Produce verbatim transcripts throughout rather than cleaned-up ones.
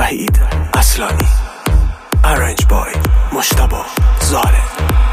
وحید اصلانی، ارنج بای مجتبی ظالم.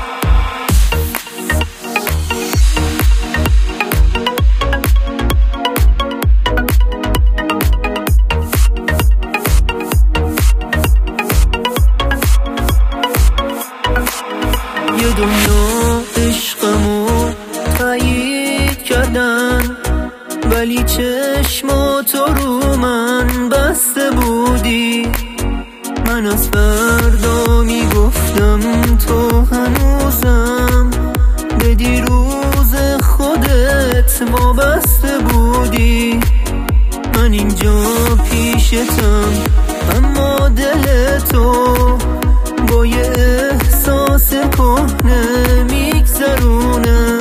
یه دنیا عشقمو تایید کردن، ولی چشماتو رو من بسته بودی. من از فردا میگفتم تو هنوزم به دیروز خودت وابسته بودی. من اینجا پیشتم اما دل تو با یه احساس کهنه میگذرونه.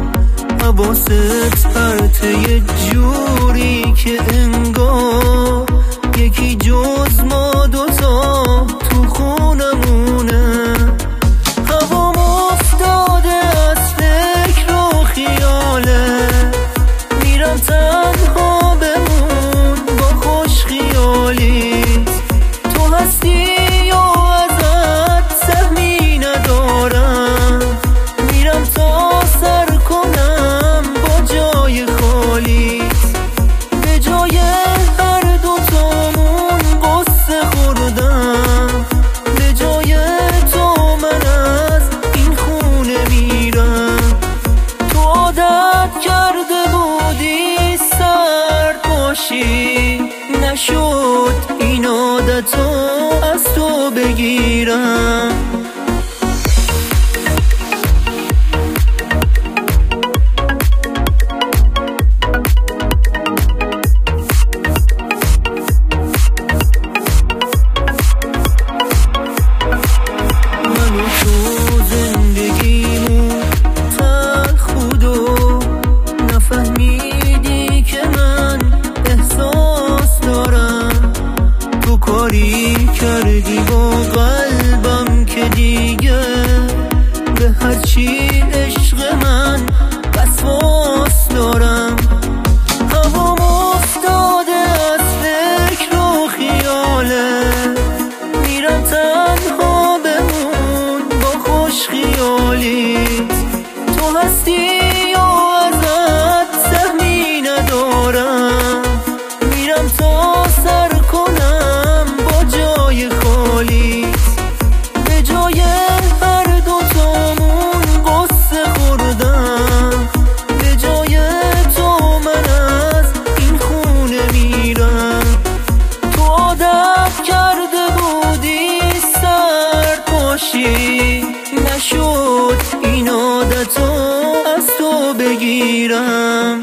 حواست پرته یه جوری که انگار یکی جز ما دوتا تو خونمونه. هوام افتاده از فکر و خیاله، میرم تنها بمون با خوش خیالی. تو هستی یا ازت سهمی ندارم، میرم تا سر کنم با جای خالی. به جای هر دوتامون قصه خوردم، به جای تو من از این خونه میرم. تو عادت کرده بودی سرد باشی، نشد این عادتو از تو بگیرم. منو تو زندگیمون تلخ بود و نفهمیدی که من احساس دارم. تو کاری کردی با قلبم که دیگه به هرچی عشق من وسواس دارم. هوام افتاده از فکر و خیاله، میرم تنها بمون با خوش خیالی. تو هستی یا ازت سهمی ندارم، میرم تا سر کنم با جای خالی. به جای هر دوتامون قصه خوردم، به جای تو من از این خونه میرم. تو عادت کرده بودی سرد باشی، نشد این عادتو از تو بگیرم.